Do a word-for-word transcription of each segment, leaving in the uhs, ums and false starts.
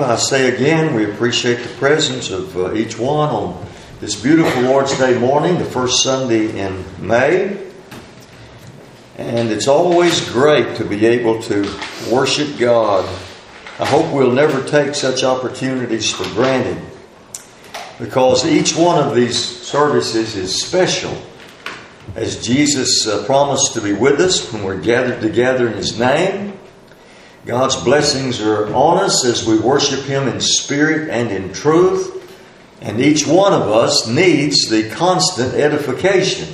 I say again, we appreciate the presence of uh, each one on this beautiful Lord's Day morning, the first Sunday in May. And it's always great to be able to worship God. I hope we'll never take such opportunities for granted, because each one of these services is special, as Jesus uh, promised to be with us when we're gathered together in His name. God's blessings are on us as we worship Him in spirit and in truth. And each one of us needs the constant edification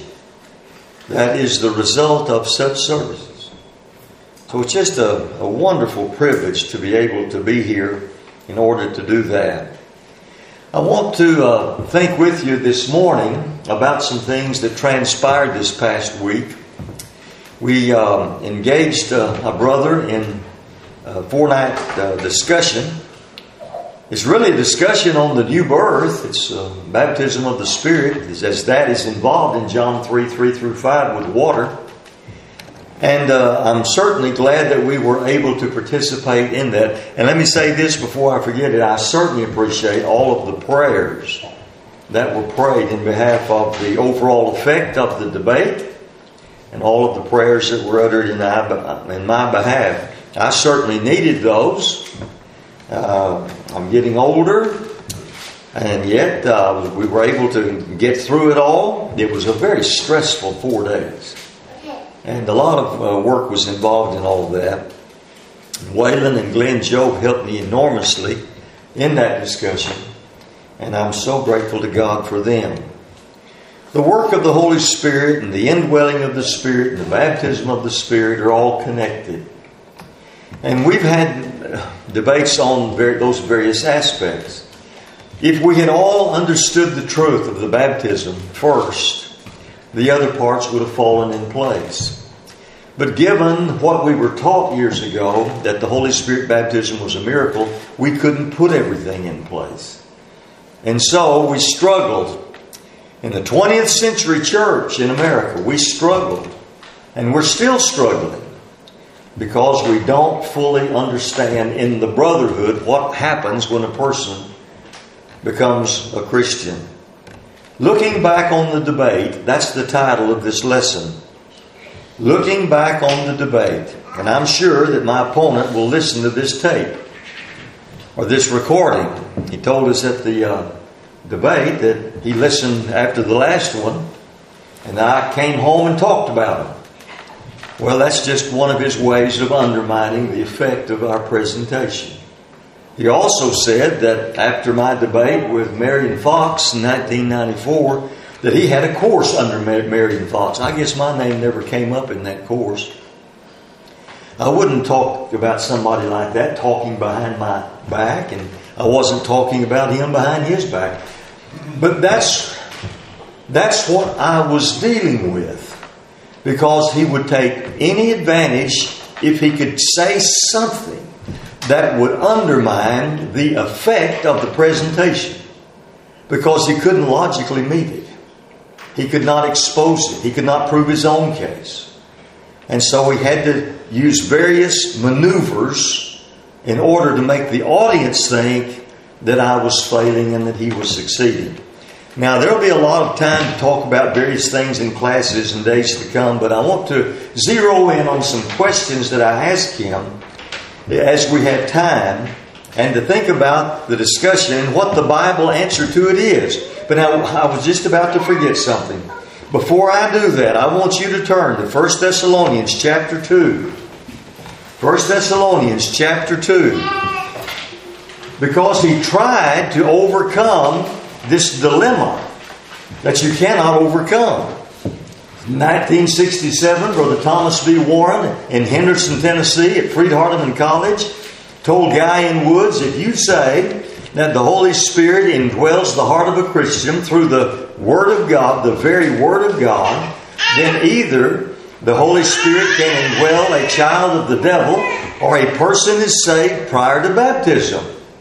that is the result of such services. So it's just a, a wonderful privilege to be able to be here in order to do that. I want to uh, think with you this morning about some things that transpired this past week. We uh, engaged uh, a brother in a four-night uh, discussion. It's really a discussion on the new birth. It's uh, baptism of the Spirit, as that is involved in John three, three through five with water. And uh, I'm certainly glad that we were able to participate in that. And let me say this before I forget it. I certainly appreciate all of the prayers that were prayed in behalf of the overall effect of the debate, and all of the prayers that were uttered in my, in my behalf. I certainly needed those. Uh, I'm getting older, and yet uh, we were able to get through it all. It was a very stressful four days. And a lot of uh, work was involved in all of that. Waylon and Glenn Job helped me enormously in that discussion, and I'm so grateful to God for them. The work of the Holy Spirit and the indwelling of the Spirit and the baptism of the Spirit are all connected. And we've had debates on those various aspects. If we had all understood the truth of the baptism first, the other parts would have fallen in place. But given what we were taught years ago, that the Holy Spirit baptism was a miracle, we couldn't put everything in place. And so we struggled. In the twentieth century church in America, we struggled. And we're still struggling, because we don't fully understand in the brotherhood what happens when a person becomes a Christian. Looking back on the debate, that's the title of this lesson. Looking back on the debate. And I'm sure that my opponent will listen to this tape or this recording. He told us at the uh, debate that he listened after the last one, and I came home and talked about it. Well, that's just one of his ways of undermining the effect of our presentation. He also said that after my debate with Marion Fox in nineteen ninety-four, that he had a course under Marion Fox. I guess my name never came up in that course. I wouldn't talk about somebody like that talking behind my back, and I wasn't talking about him behind his back. But that's, that's what I was dealing with. Because he would take any advantage if he could say something that would undermine the effect of the presentation. Because he couldn't logically meet it. He could not expose it. He could not prove his own case. And so he had to use various maneuvers in order to make the audience think that I was failing and that he was succeeding. Now, there will be a lot of time to talk about various things in classes in days to come, but I want to zero in on some questions that I asked him as we had time, and to think about the discussion and what the Bible answer to it is. But now, I was just about to forget something. Before I do that, I want you to turn to First Thessalonians chapter two. First Thessalonians chapter two. Because he tried to overcome this dilemma that you cannot overcome. nineteen sixty-seven, Brother Thomas B. Warren in Henderson, Tennessee at Freed-Hardeman College told Guy N. Woods, if you say that the Holy Spirit indwells the heart of a Christian through the Word of God, the very Word of God, then either the Holy Spirit can indwell a child of the devil or a person is saved prior to baptism.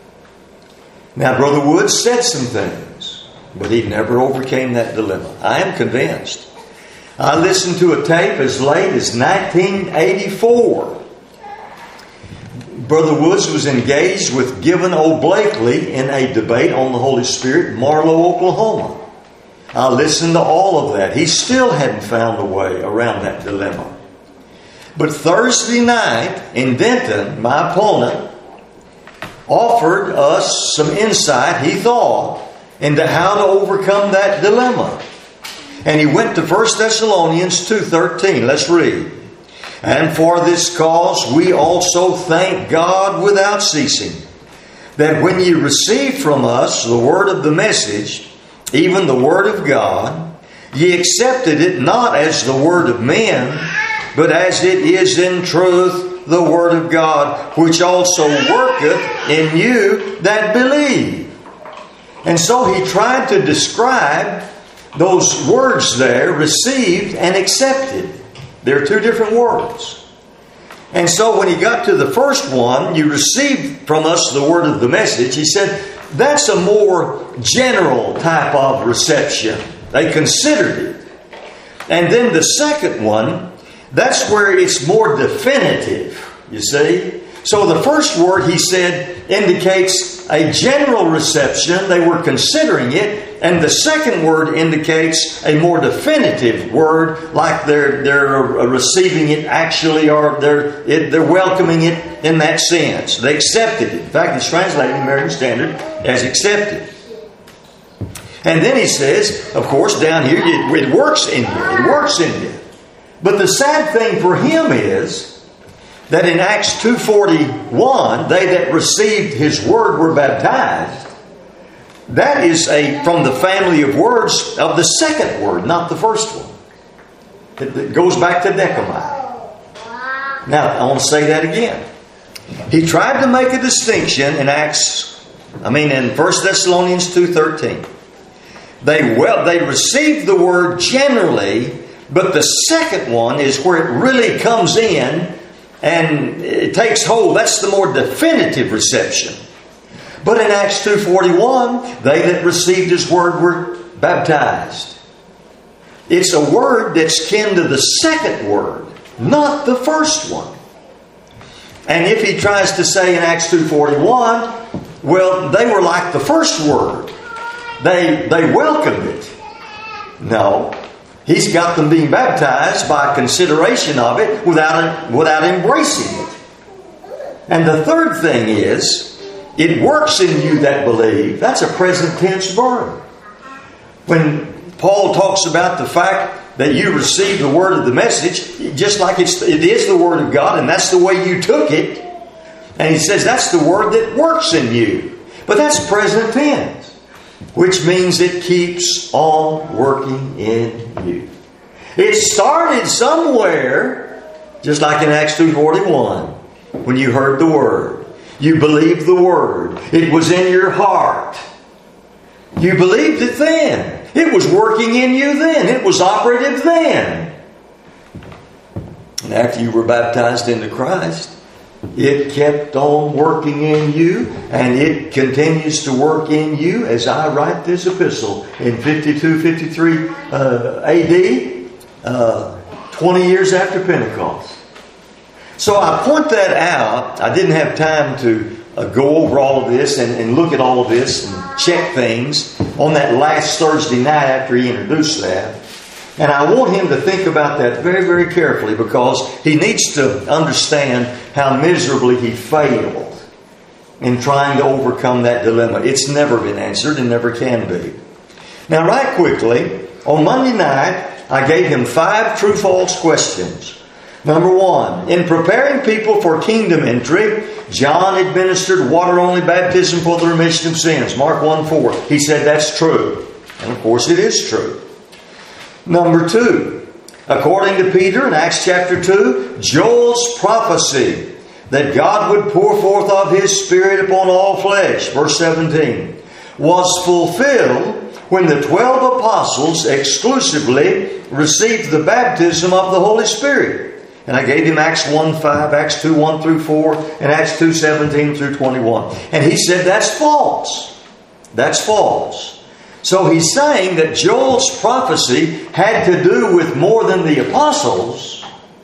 Now, Brother Woods said some things, but he never overcame that dilemma. I am convinced. I listened to a tape as late as nineteen eighty-four. Brother Woods was engaged with Gibbon O. Blakely in a debate on the Holy Spirit in Marlow, Oklahoma. I listened to all of that. He still hadn't found a way around that dilemma. But Thursday night in Denton, my opponent offered us some insight, he thought, into how to overcome that dilemma. And he went to First Thessalonians two thirteen. Let's read. And for this cause we also thank God without ceasing, that when ye received from us the word of the message, even the word of God, ye accepted it not as the word of men, but as it is in truth the word of God, which also worketh in you that believe. And so he tried to describe those words there, received and accepted. They're two different words. And so when he got to the first one, you received from us the word of the message, he said, that's a more general type of reception. They considered it. And then the second one, that's where it's more definitive, you see. So the first word, he said, indicates a general reception. They were considering it. And the second word indicates a more definitive word, like they're they're receiving it actually, or they're it, they're welcoming it in that sense. They accepted it. In fact, it's translated in the American Standard as accepted. And then he says, of course, down here, it, it works in you. It works in you. But the sad thing for him is that in Acts two forty-one, they that received his word were baptized. That is a from the family of words of the second word, not the first one. It, it goes back to Decomai. Now, I want to say that again. He tried to make a distinction in Acts, I mean in First Thessalonians two thirteen. They well they received the word generally, but the second one is where it really comes in and it takes hold. That's the more definitive reception. But in Acts two forty-one, they that received his word were baptized. It's a word that's kin to the second word, not the first one. And if he tries to say in Acts two forty-one, well, they were like the first word. They, they welcomed it. No. He's got them being baptized by consideration of it without, without embracing it. And the third thing is, it works in you that believe. That's a present tense verb. When Paul talks about the fact that you received the word of the message, just like it's, it is the word of God, and that's the way you took it. And he says that's the word that works in you. But that's present tense, which means it keeps on working in you. It started somewhere, just like in Acts two forty-one, when you heard the word. You believed the word. It was in your heart. You believed it then. It was working in you then. It was operative then. And after you were baptized into Christ, it kept on working in you, and it continues to work in you as I write this epistle in fifty-two fifty-three uh, A D, uh, twenty years after Pentecost. So I point that out. I didn't have time to uh, go over all of this and, and look at all of this and check things on that last Thursday night after he introduced that. And I want him to think about that very, very carefully, because he needs to understand how miserably he failed in trying to overcome that dilemma. It's never been answered and never can be. Now, right quickly, on Monday night, I gave him five true-false questions. Number one, in preparing people for kingdom entry, John administered water-only baptism for the remission of sins. Mark one four. He said that's true. And of course it is true. Number two, according to Peter in Acts chapter two, Joel's prophecy that God would pour forth of His Spirit upon all flesh, verse seventeen, was fulfilled when the twelve apostles exclusively received the baptism of the Holy Spirit. And I gave him Acts one five, Acts two one through four, and Acts two seventeen through twenty-one. And he said that's false. That's false. So he's saying that Joel's prophecy had to do with more than the apostles.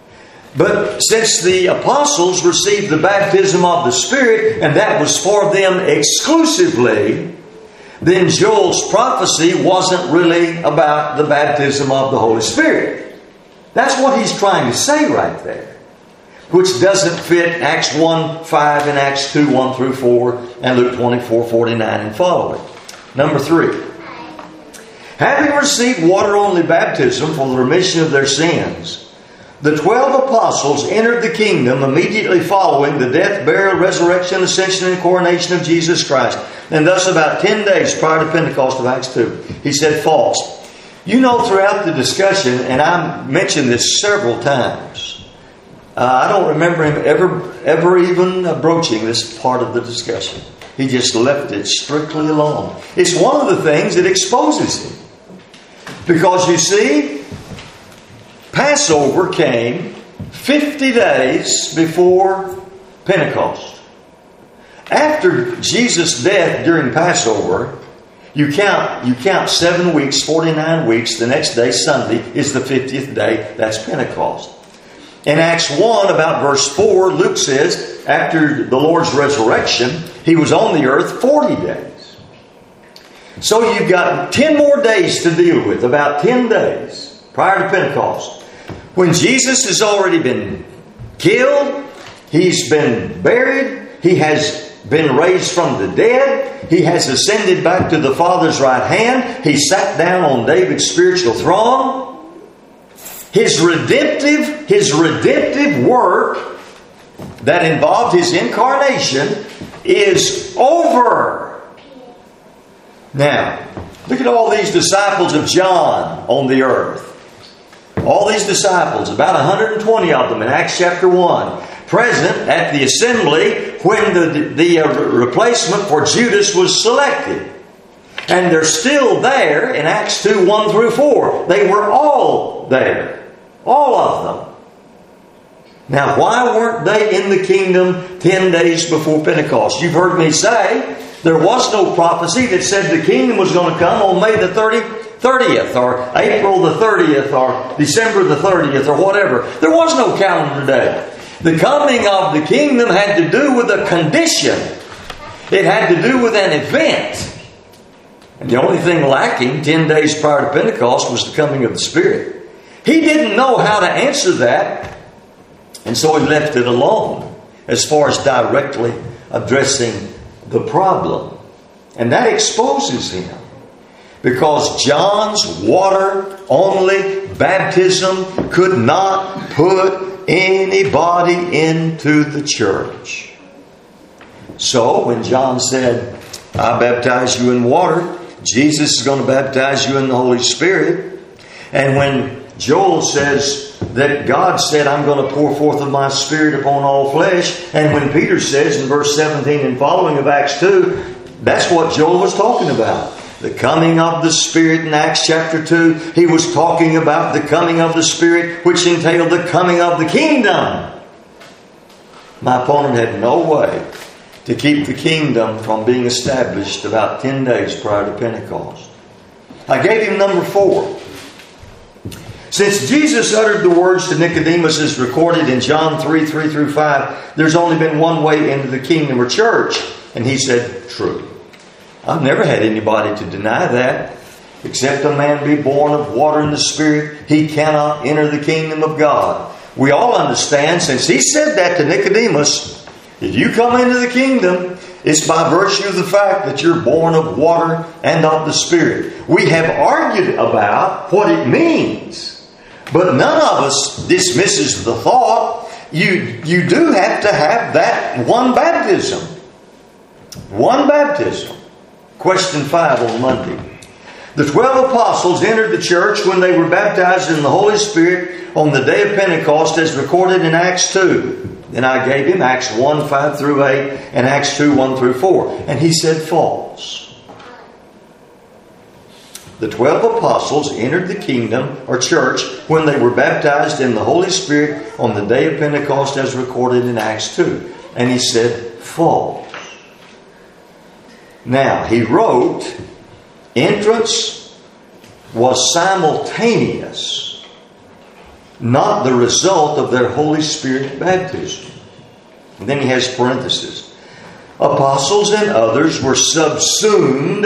But since the apostles received the baptism of the Spirit, and that was for them exclusively, then Joel's prophecy wasn't really about the baptism of the Holy Spirit. That's what he's trying to say right there, which doesn't fit Acts one five and Acts two one through four and Luke twenty-four forty-nine and following. Number three. Having received water-only baptism for the remission of their sins, the twelve apostles entered the kingdom immediately following the death, burial, resurrection, ascension, and coronation of Jesus Christ. And thus about ten days prior to Pentecost of Acts two. He said false. You know, throughout the discussion, and I mentioned this several times, uh, I don't remember him ever, ever even broaching this part of the discussion. He just left it strictly alone. It's one of the things that exposes him. Because you see, Passover came fifty days before Pentecost. After Jesus' death during Passover, you count you count seven weeks, forty-nine weeks. The next day, Sunday, is the fiftieth day. That's Pentecost. In Acts one, about verse four, Luke says, after the Lord's resurrection, He was on the earth forty days. So you've got ten more days to deal with, about ten days prior to Pentecost. When Jesus has already been killed, He's been buried, He has been raised from the dead, He has ascended back to the Father's right hand, He sat down on David's spiritual throne. His redemptive, His redemptive work that involved His incarnation is over. Now, look at all these disciples of John on the earth. All these disciples, about one hundred twenty of them in Acts chapter one, present at the assembly when the, the uh, replacement for Judas was selected. And they're still there in Acts two one through four. They were all there. All of them. Now, why weren't they in the kingdom ten days before Pentecost? You've heard me say there was no prophecy that said the kingdom was going to come on May the thirtieth or April the thirtieth or December the thirtieth or whatever. There was no calendar day. The coming of the kingdom had to do with a condition. It had to do with an event. And the only thing lacking ten days prior to Pentecost was the coming of the Spirit. He didn't know how to answer that, and so he left it alone as far as directly addressing the problem. And that exposes him. Because John's water-only baptism could not put anybody into the church. So when John said, I baptize you in water, Jesus is going to baptize you in the Holy Spirit. And when Joel says that God said, I'm going to pour forth of my Spirit upon all flesh. And when Peter says in verse seventeen and following of Acts two, that's what Joel was talking about. The coming of the Spirit in Acts chapter two. He was talking about the coming of the Spirit, which entailed the coming of the kingdom. My opponent had no way to keep the kingdom from being established about ten days prior to Pentecost. I gave him number four. Since Jesus uttered the words to Nicodemus as recorded in John three, three through five, there's only been one way into the kingdom or church. And he said, true. I've never had anybody to deny that. Except a man be born of water and the Spirit, he cannot enter the kingdom of God. We all understand, since he said that to Nicodemus, if you come into the kingdom, it's by virtue of the fact that you're born of water and of the Spirit. We have argued about what it means. But none of us dismisses the thought. You, you do have to have that one baptism. One baptism. Question five on Monday. The twelve apostles entered the church when they were baptized in the Holy Spirit on the day of Pentecost as recorded in Acts two. Then I gave him Acts one, five through eight and Acts two, one through four. And he said false. The twelve apostles entered the kingdom or church when they were baptized in the Holy Spirit on the day of Pentecost as recorded in Acts two. And he said false. Now, he wrote, entrance was simultaneous not the result of their Holy Spirit baptism. And then he has parentheses. Apostles and others were subsumed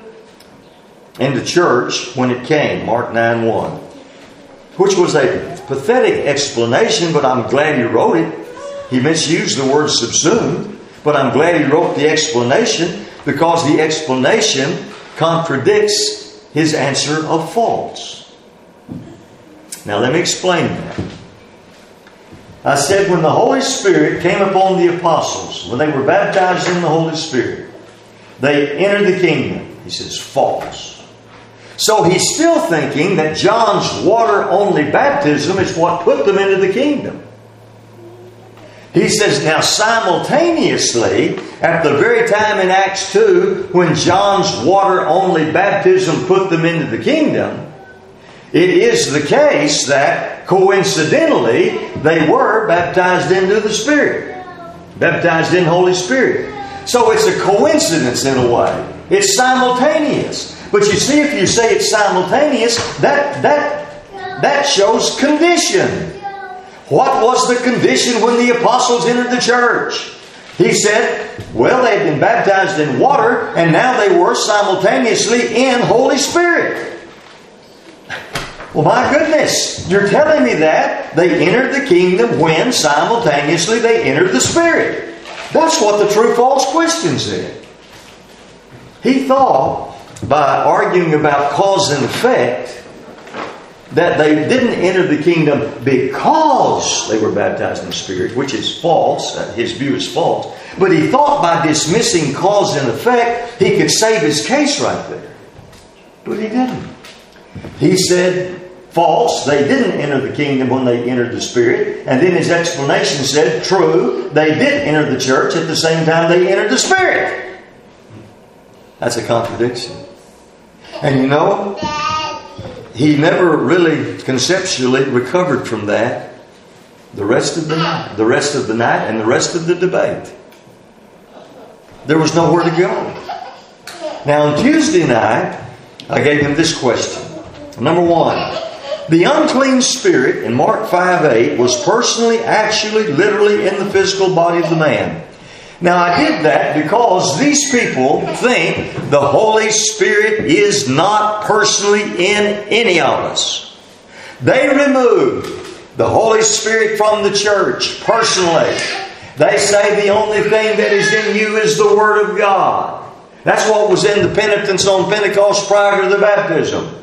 into church when it came, Mark nine one. Which was a pathetic explanation, but I'm glad he wrote it. He misused the word subsumed, but I'm glad he wrote the explanation, because the explanation contradicts his answer of false. Now let me explain that. I said when the Holy Spirit came upon the apostles, when they were baptized in the Holy Spirit, they entered the kingdom. He says false. So he's still thinking that John's water-only baptism is what put them into the kingdom. He says, now simultaneously, at the very time in Acts two, when John's water-only baptism put them into the kingdom, it is the case that, coincidentally, they were baptized into the Spirit. Baptized in Holy Spirit. So it's a coincidence in a way. It's simultaneous. But you see, if you say it's simultaneous, that, that, that shows condition. What was the condition when the apostles entered the church? He said, well, they had been baptized in water, and now they were simultaneously in Holy Spirit. Well, my goodness, you're telling me that they entered the kingdom when simultaneously they entered the Spirit. That's what the true-false question said. He thought, by arguing about cause and effect, that they didn't enter the kingdom because they were baptized in the Spirit, which is false. His view is false. But he thought by dismissing cause and effect, he could save his case right there. But he didn't. He said, false, they didn't enter the kingdom when they entered the Spirit. And then his explanation said, true, they did enter the church at the same time they entered the Spirit. That's a contradiction. And you know, he never really conceptually recovered from that the rest of the night, the rest of the night and the rest of the debate. There was nowhere to go. Now on Tuesday night, I gave him this question. Number one, the unclean spirit in Mark five eight was personally, actually, literally in the physical body of the man. Now I did that because these people think the Holy Spirit is not personally in any of us. They remove the Holy Spirit from the church personally. They say the only thing that is in you is the Word of God. That's what was in the penitence on Pentecost prior to the baptism.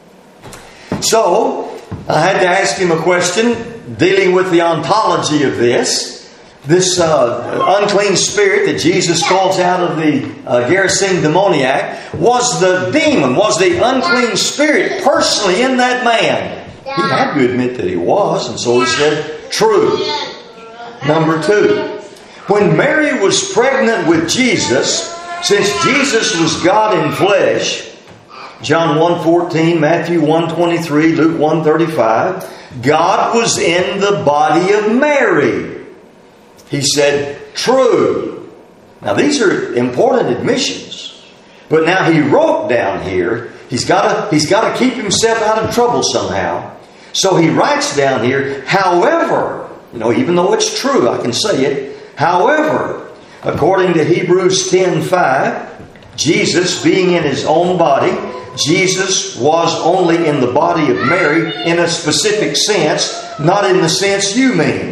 So I had to ask him a question dealing with the ontology of this. This uh, unclean spirit that Jesus calls out of the uh, Gerasene demoniac, was the demon, was the unclean spirit personally in that man? He had to admit that he was, and so he said, true. Number two, when Mary was pregnant with Jesus, since Jesus was God in flesh, John one fourteen, Matthew one twenty-three, Luke one thirty-five, God was in the body of Mary. He said, true. Now these are important admissions. But now he wrote down here, he's got to he's got to keep himself out of trouble somehow. So he writes down here, however, you know, even though it's true, I can say it. However, according to Hebrews ten five, Jesus being in his own body, Jesus was only in the body of Mary in a specific sense, not in the sense you mean.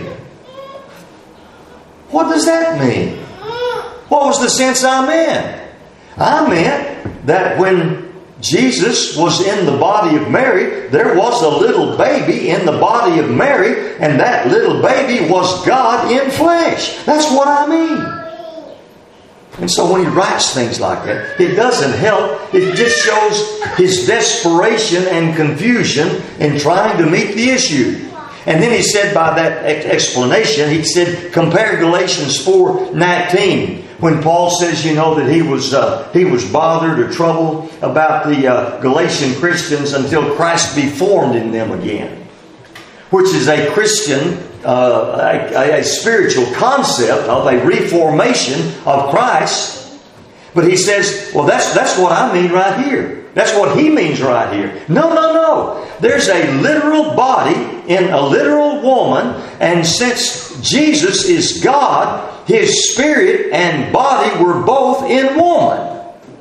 What does that mean? What was the sense I meant? I meant that when Jesus was in the body of Mary, there was a little baby in the body of Mary, and that little baby was God in flesh. That's what I mean. And so when he writes things like that, it doesn't help. It just shows his desperation and confusion in trying to meet the issue. And then he said by that explanation, he said, compare Galatians four nineteen, when Paul says, you know, that he was uh, he was bothered or troubled about the uh, Galatian Christians until Christ be formed in them again. Which is a Christian, uh, a, a spiritual concept of a reformation of Christ. But he says, well, that's, that's what I mean right here. That's what he means right here. No, no, no. There's a literal body in a literal woman, and since Jesus is God, His spirit and body were both in woman.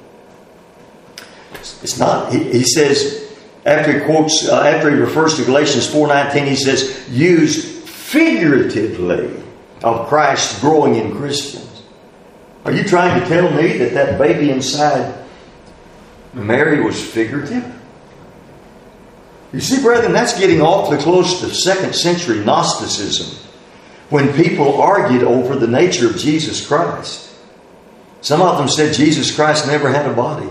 It's not, he, he says, after he quotes, uh, after he refers to Galatians four nineteen, he says, used figuratively of Christ growing in Christians. Are you trying to tell me that that baby inside Mary was figurative? You see, brethren, that's getting awfully close to second century Gnosticism, when people argued over the nature of Jesus Christ. Some of them said Jesus Christ never had a body.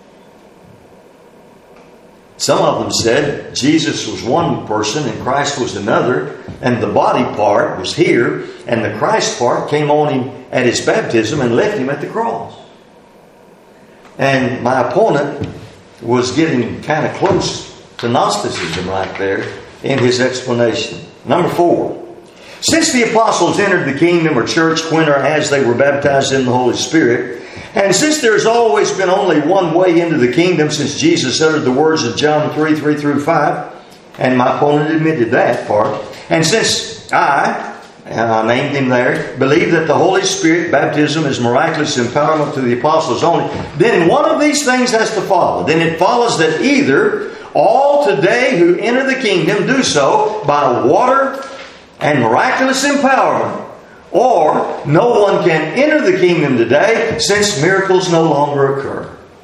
Some of them said Jesus was one person and Christ was another, and the body part was here, and the Christ part came on him at His baptism and left Him at the cross. And my opponent was getting kind of close to Gnosticism right there in his explanation. Number four. Since the apostles entered the kingdom or church when or as they were baptized in the Holy Spirit, and since there's always been only one way into the kingdom since Jesus uttered the words of John three, three through five, and my opponent admitted that part, and since I, and I named him there, believe that the Holy Spirit baptism is miraculous empowerment to the apostles only, then one of these things has to follow. Then it follows that either all today who enter the kingdom do so by water and miraculous empowerment, or no one can enter the kingdom today since miracles no longer occur.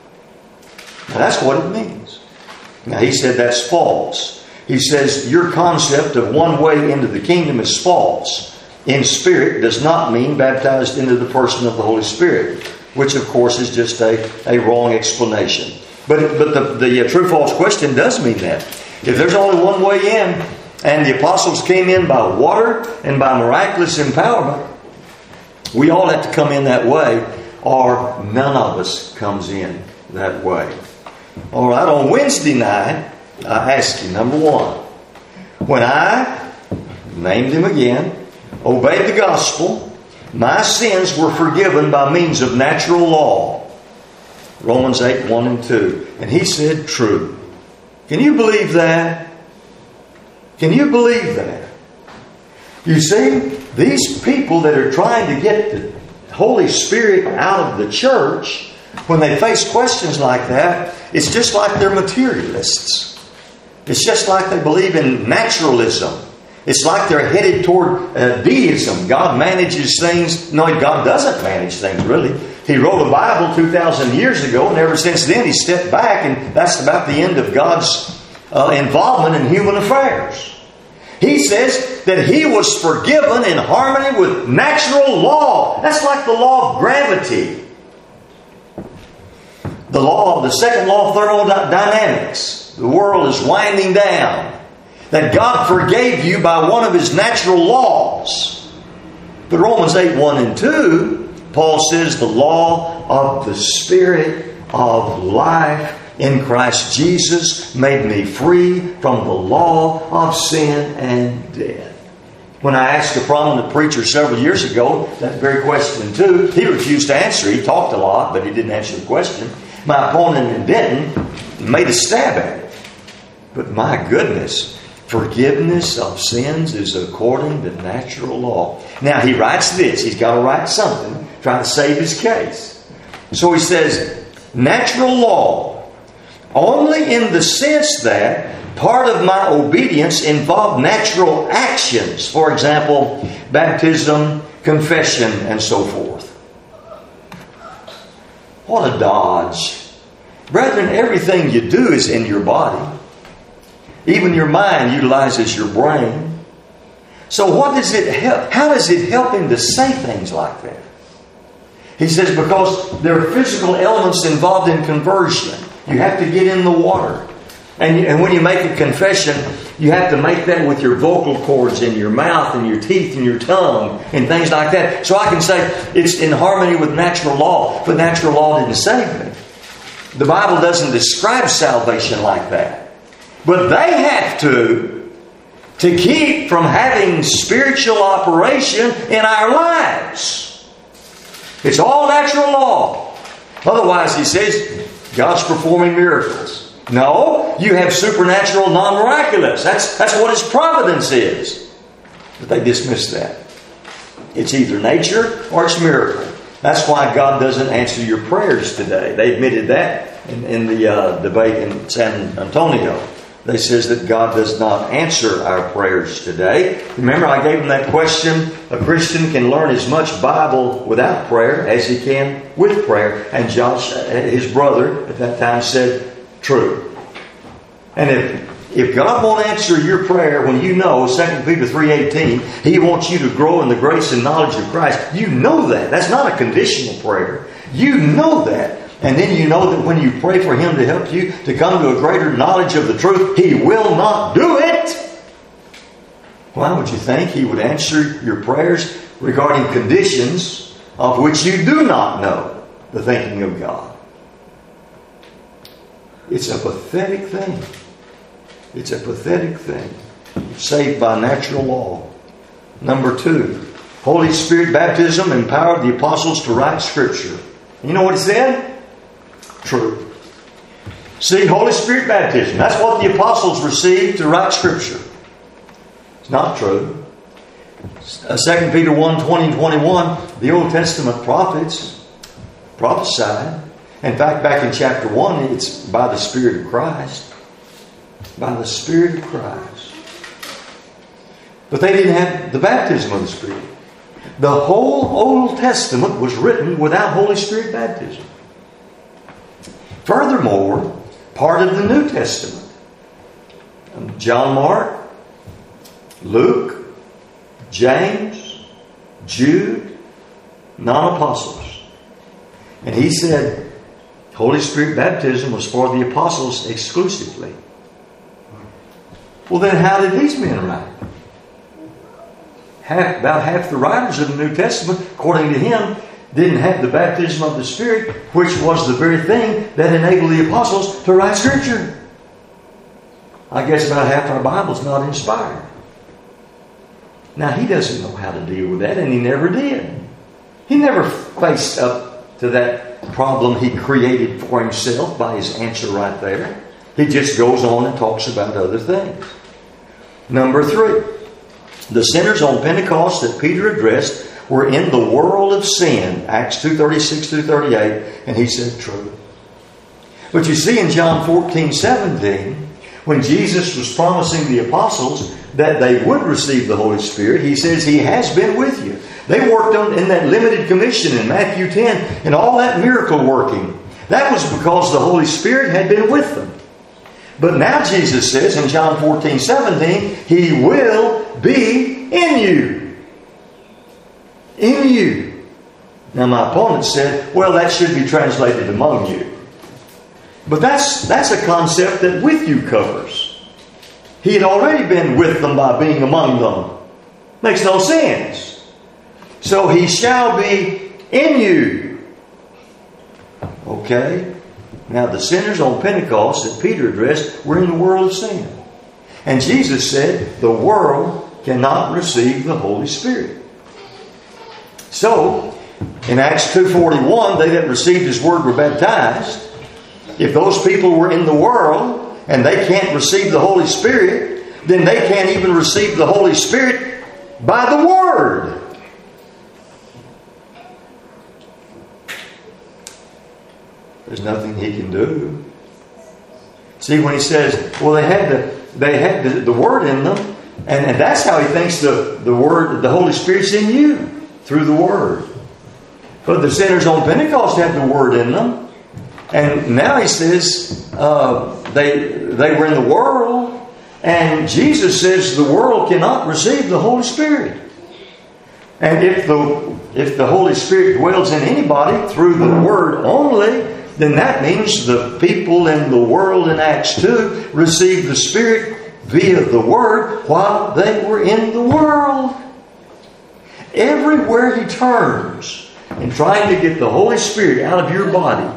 Now that's what it means. Now he said that's false. He says your concept of one way into the kingdom is false. In spirit does not mean baptized into the person of the Holy Spirit, which of course is just a, a wrong explanation. But, but the, the true-false question does mean that. If there's only one way in, and the apostles came in by water and by miraculous empowerment, we all have to come in that way, or none of us comes in that way. All right, on Wednesday night, I asked you, number one, when I named him again, obeyed the gospel, my sins were forgiven by means of natural law. Romans eight, one and two. And he said, true. Can you believe that? Can you believe that? You see, these people that are trying to get the Holy Spirit out of the church, when they face questions like that, it's just like they're materialists. It's just like they believe in naturalism. It's like they're headed toward uh, deism. God manages things. No, God doesn't manage things, really. He wrote a Bible two thousand years ago, and ever since then He stepped back, and that's about the end of God's uh, involvement in human affairs. He says that He was forgiven in harmony with natural law. That's like the law of gravity. The law of the second law of thermodynamics. The world is winding down. That God forgave you by one of His natural laws. But Romans eight, one and two, Paul says the law of the Spirit of life in Christ Jesus made me free from the law of sin and death. When I asked a prominent preacher several years ago that very question too, he refused to answer. He talked a lot, but he didn't answer the question. My opponent in Denton made a stab at it. But my goodness, forgiveness of sins is according to natural law. Now he writes this. He's got to write something, trying to save his case. So he says, natural law, only in the sense that part of my obedience involved natural actions. For example, baptism, confession, and so forth. What a dodge. Brethren, everything you do is in your body. Even your mind utilizes your brain. So what does it help? How does it help him to say things like that? He says because there are physical elements involved in conversion. You have to get in the water. And, you, and when you make a confession, you have to make that with your vocal cords and your mouth and your teeth and your tongue and things like that. So I can say it's in harmony with natural law. But natural law didn't save me. The Bible doesn't describe salvation like that. But they have to, to keep from having spiritual operation in our lives. It's all natural law. Otherwise, he says, God's performing miracles. No, you have supernatural, non-miraculous. That's, that's what His providence is. But they dismiss that. It's either nature or it's miracle. That's why God doesn't answer your prayers today. They admitted that in, in the uh, debate in San Antonio. They says that God does not answer our prayers today. Remember, I gave them that question. A Christian can learn as much Bible without prayer as he can with prayer. And Josh, his brother, at that time said, true. And if, if God won't answer your prayer when you know, Second Peter three eighteen, He wants you to grow in the grace and knowledge of Christ. You know that. That's not a conditional prayer. You know that. And then you know that when you pray for Him to help you to come to a greater knowledge of the truth, He will not do it. Why would you think He would answer your prayers regarding conditions of which you do not know the thinking of God? It's a pathetic thing. It's a pathetic thing. You're saved by natural law. Number two, Holy Spirit baptism empowered the apostles to write Scripture. You know what it said? True. See, Holy Spirit baptism, that's what the apostles received to write Scripture. It's not true. Second Peter one twenty and twenty-one, the Old Testament prophets prophesied. In fact, back in chapter one, it's by the Spirit of Christ. By the Spirit of Christ. But they didn't have the baptism of the Spirit. The whole Old Testament was written without Holy Spirit baptism. Furthermore, part of the New Testament, John Mark, Luke, James, Jude, non-apostles. And he said Holy Spirit baptism was for the apostles exclusively. Well, then how did these men write? Half, about half the writers of the New Testament, according to him, didn't have the baptism of the Spirit, which was the very thing that enabled the apostles to write Scripture. I guess about half our Bible's not inspired. Now, he doesn't know how to deal with that, and he never did. He never faced up to that problem he created for himself by his answer right there. He just goes on and talks about other things. Number three, the sinners on Pentecost that Peter addressed were in the world of sin. Acts two thirty-six through thirty-eight. And he said, true. But you see in John fourteen seventeen, when Jesus was promising the apostles that they would receive the Holy Spirit, He says He has been with you. They worked on in that limited commission in Matthew ten and all that miracle working. That was because the Holy Spirit had been with them. But now Jesus says in John fourteen seventeen, He will be in you. In you. Now my opponent said, well, that should be translated among you. But that's that's a concept that with you covers. He had already been with them by being among them. Makes no sense. So He shall be in you. Okay. Now the sinners on Pentecost that Peter addressed were in the world of sin. And Jesus said the world cannot receive the Holy Spirit. So, in Acts two forty-one, they that received His word were baptized. If those people were in the world and they can't receive the Holy Spirit, then they can't even receive the Holy Spirit by the Word. There's nothing He can do. See, when He says, well, they had the, they had the, the Word in them, and, and that's how He thinks the, the Word, the Holy Spirit's in you. Through the Word. But the sinners on Pentecost had the Word in them. And now He says uh, they, they were in the world. And Jesus says the world cannot receive the Holy Spirit. And if the, if the Holy Spirit dwells in anybody through the Word only, then that means the people in the world in Acts two received the Spirit via the Word while they were in the world. Everywhere He turns in trying to get the Holy Spirit out of your body,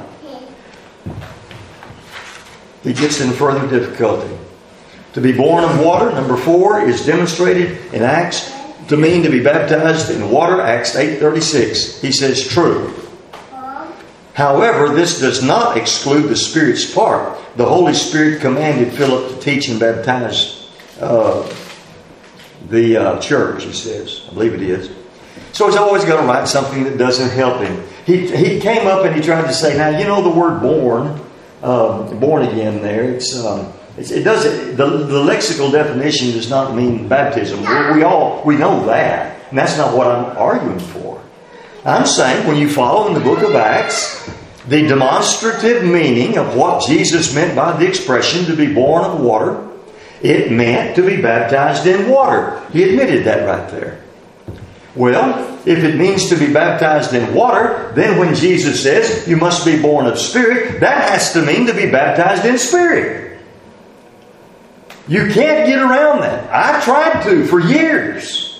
He gets in further difficulty. To be born of water, number four, is demonstrated in Acts to mean to be baptized in water. Acts eight thirty-six. He says true. However, this does not exclude the Spirit's part. The Holy Spirit commanded Philip to teach and baptize uh, the uh, church, he says. I believe it is. So he's always going to write something that doesn't help him. He, he came up and he tried to say, now, you know the word born, um, born again there, it's... Um, It doesn't. The, the lexical definition does not mean baptism. We, we all we know that, and that's not what I'm arguing for. I'm saying when you follow in the book of Acts, the demonstrative meaning of what Jesus meant by the expression to be born of water, it meant to be baptized in water. He admitted that right there. Well, if it means to be baptized in water, then when Jesus says you must be born of Spirit, that has to mean to be baptized in Spirit. You can't get around that. I tried to for years.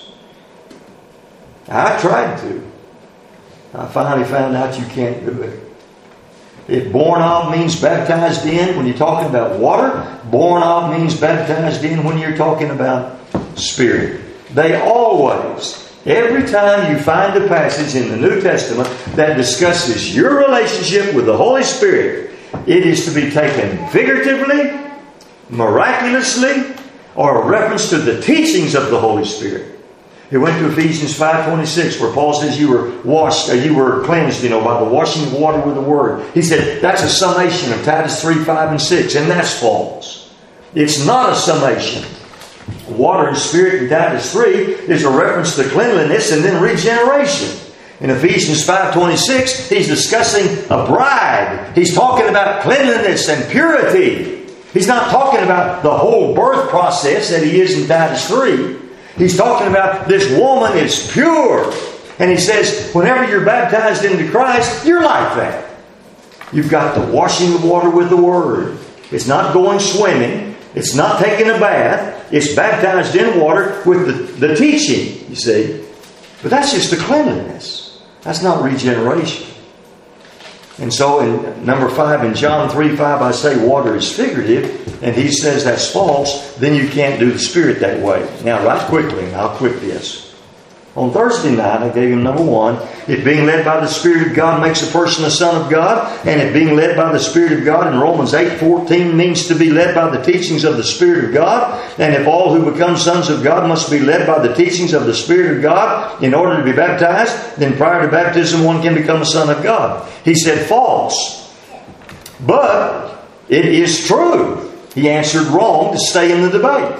I tried to. I finally found out you can't do it. If born of means baptized in when you're talking about water, born of means baptized in when you're talking about Spirit. They always, every time you find a passage in the New Testament that discusses your relationship with the Holy Spirit, it is to be taken figuratively, miraculously, or a reference to the teachings of the Holy Spirit. He went to Ephesians five twenty-six, where Paul says you were washed, or you were cleansed, you know, by the washing of water with the Word. He said that's a summation of Titus three, five, and six, and that's false. It's not a summation. Water and Spirit in Titus three is a reference to cleanliness and then regeneration. In Ephesians five twenty-six, he's discussing a bride. He's talking about cleanliness and purity. He's not talking about the whole birth process that he is in Titus three. He's talking about this woman is pure. And he says, whenever you're baptized into Christ, you're like that. You've got the washing of water with the Word. It's not going swimming. It's not taking a bath. It's baptized in water with the, the teaching, you see. But that's just the cleanliness. That's not regeneration. And so in number five, in John three five, I say water is figurative, and he says that's false, then you can't do the Spirit that way. Now, right quickly, and I'll quit this. On Thursday night, I gave him number one, if being led by the Spirit of God makes a person a son of God, and if being led by the Spirit of God in Romans eight fourteen means to be led by the teachings of the Spirit of God, and if all who become sons of God must be led by the teachings of the Spirit of God in order to be baptized, then prior to baptism one can become a son of God. He said false. But it is true. He answered wrong to stay in the debate.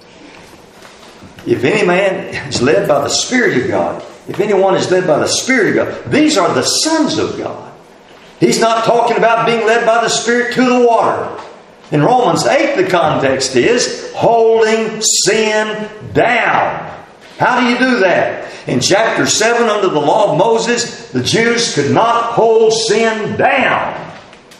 If any man is led by the Spirit of God, if anyone is led by the Spirit of God, these are the sons of God. He's not talking about being led by the Spirit to the water. In Romans eight, the context is holding sin down. How do you do that? In chapter seven, under the law of Moses, the Jews could not hold sin down.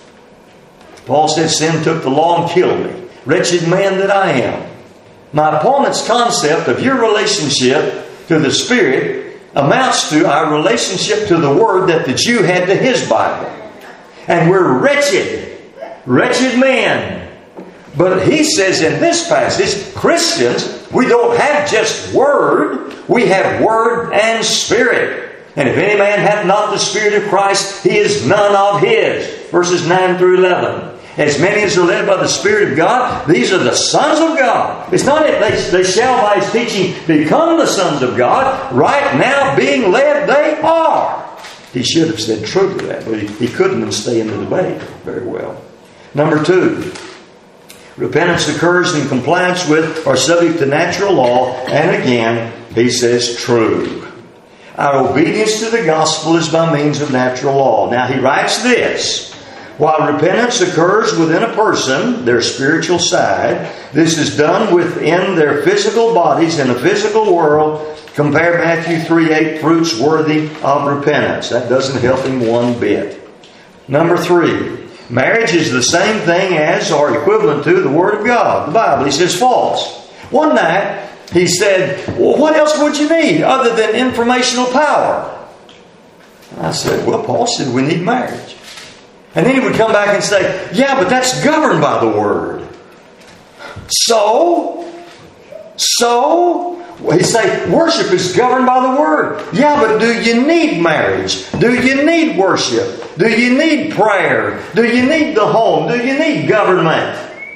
Paul said, sin took the law and killed me. Wretched man that I am. My opponent's concept of your relationship to the Spirit amounts to our relationship to the Word that the Jew had to his Bible. And we're wretched, wretched men. But he says in this passage, Christians, we don't have just Word, we have Word and Spirit. And if any man hath not the Spirit of Christ, he is none of his. Verses nine through eleven. As many as are led by the Spirit of God, these are the sons of God. It's not that they, they shall by His teaching become the sons of God. Right now, being led, they are. He should have said true to that, but he, he couldn't and stay in the debate very well. Number two, repentance occurs in compliance with or subject to natural law. And again, he says true. Our obedience to the gospel is by means of natural law. Now, he writes this. While repentance occurs within a person, their spiritual side, this is done within their physical bodies in a physical world. Compare Matthew three eight, fruits worthy of repentance. That doesn't help him one bit. Number three, marriage is the same thing as or equivalent to the Word of God. The Bible, he says, false. One night, he said, well, what else would you need other than informational power? And I said, well, Paul said we need marriage. And then he would come back and say, yeah, but that's governed by the Word. So? So? Well, he say worship is governed by the Word. Yeah, but do you need marriage? Do you need worship? Do you need prayer? Do you need the home? Do you need government?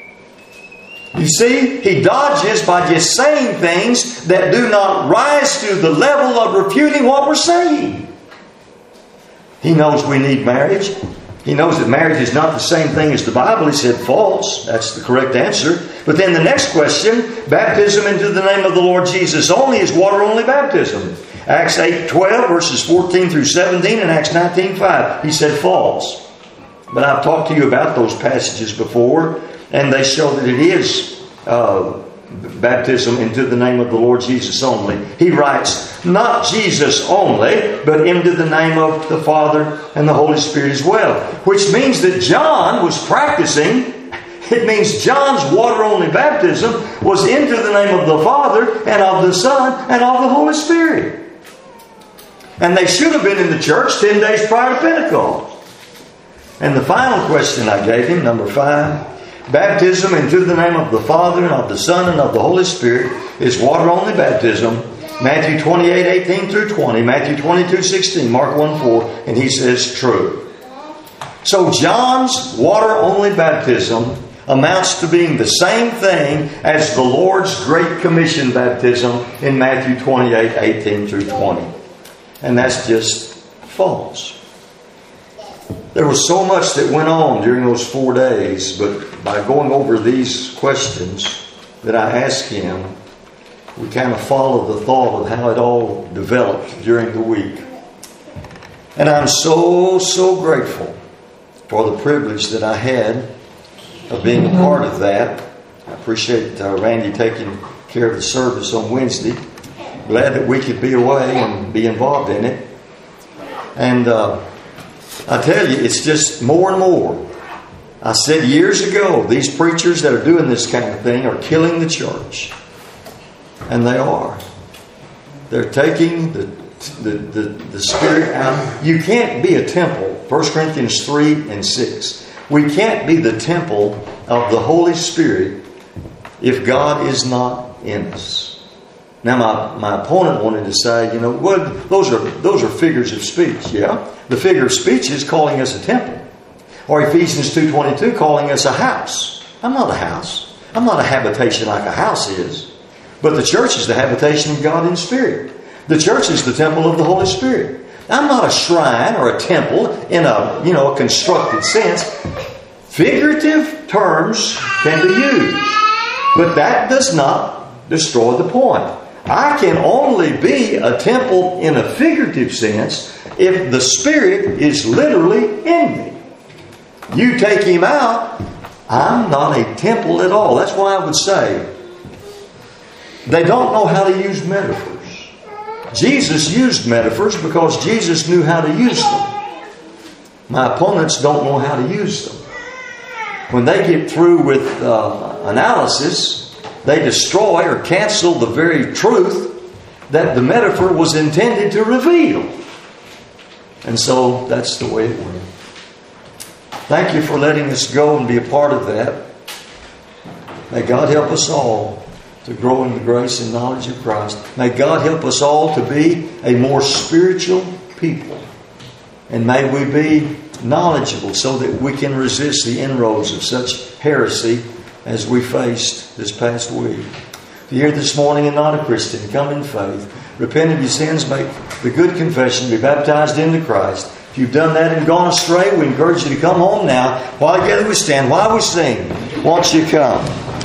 You see, he dodges by just saying things that do not rise to the level of refuting what we're saying. He knows we need marriage. He knows that marriage is not the same thing as the Bible. He said false. That's the correct answer. But then the next question, baptism into the name of the Lord Jesus only is water-only baptism. Acts eight twelve, verses fourteen through seventeen, and Acts nineteen five. He said false. But I've talked to you about those passages before, and they show that it is uh, baptism into the name of the Lord Jesus only. He writes, not Jesus only, but into the name of the Father and the Holy Spirit as well. Which means that John was practicing, it means John's water-only baptism was into the name of the Father and of the Son and of the Holy Spirit. And they should have been in the church ten days prior to Pentecost. And the final question I gave him, number five, baptism into the name of the Father and of the Son and of the Holy Spirit is water-only baptism. Matthew twenty-eight eighteen through twenty, Matthew twenty-two sixteen, Mark one four, and he says true. So John's water-only baptism amounts to being the same thing as the Lord's Great Commission baptism in Matthew twenty-eight eighteen through twenty. And that's just false. There was so much that went on during those four days, but by going over these questions that I asked him, we kind of followed the thought of how it all developed during the week. And I'm so, so grateful for the privilege that I had of being a part of that. I appreciate uh, Randy taking care of the service on Wednesday. Glad that we could be away and be involved in it. And uh, I tell you, it's just more and more. I said years ago, these preachers that are doing this kind of thing are killing the church. And they are. They're taking the, the, the, the Spirit out. You can't be a temple. First Corinthians three and six. We can't be the temple of the Holy Spirit if God is not in us. Now, my, my opponent wanted to say, you know, well, those are those are figures of speech. Yeah, the figure of speech is calling us a temple, or Ephesians two twenty-two calling us a house. I'm not a house. I'm not a habitation like a house is, but the church is the habitation of God in spirit. The church is the temple of the Holy Spirit. I'm not a shrine or a temple in a you know a constructed sense. Figurative terms can be used, but that does not destroy the point. I can only be a temple in a figurative sense if the Spirit is literally in me. You take Him out, I'm not a temple at all. That's why I would say they don't know how to use metaphors. Jesus used metaphors because Jesus knew how to use them. My opponents don't know how to use them. When they get through with uh, analysis, they destroy or cancel the very truth that the metaphor was intended to reveal. And so that's the way it went. Thank you for letting us go and be a part of that. May God help us all to grow in the grace and knowledge of Christ. May God help us all to be a more spiritual people. And may we be knowledgeable so that we can resist the inroads of such heresy as we faced this past week. If you're here this morning and not a Christian, come in faith. Repent of your sins, make the good confession, be baptized into Christ. If you've done that and gone astray, we encourage you to come home now. While together we stand, while we sing, won't you come?